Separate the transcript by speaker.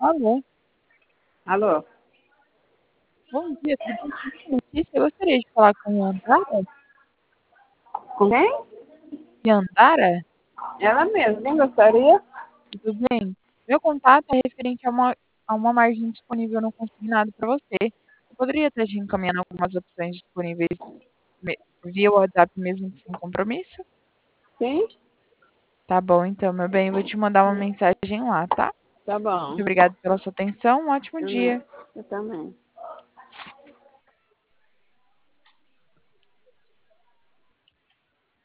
Speaker 1: Alô,
Speaker 2: Alô?
Speaker 1: bom dia, tudo bem? Notícia, eu gostaria de falar com a Yandara.
Speaker 2: Com quem?
Speaker 1: Yandara,
Speaker 2: Ela mesma. Quem gostaria?
Speaker 1: tudo bem? Meu contato é referente a uma margem disponível no consignado para você. Eu poderia estar te encaminhando algumas opções disponíveis via WhatsApp mesmo sem compromisso?
Speaker 2: Sim?
Speaker 1: Tá bom, então, meu bem, eu vou te mandar uma mensagem lá, tá?
Speaker 2: Tá
Speaker 1: Muito
Speaker 2: bom.
Speaker 1: obrigada pela sua atenção, um ótimo dia.
Speaker 2: Eu também.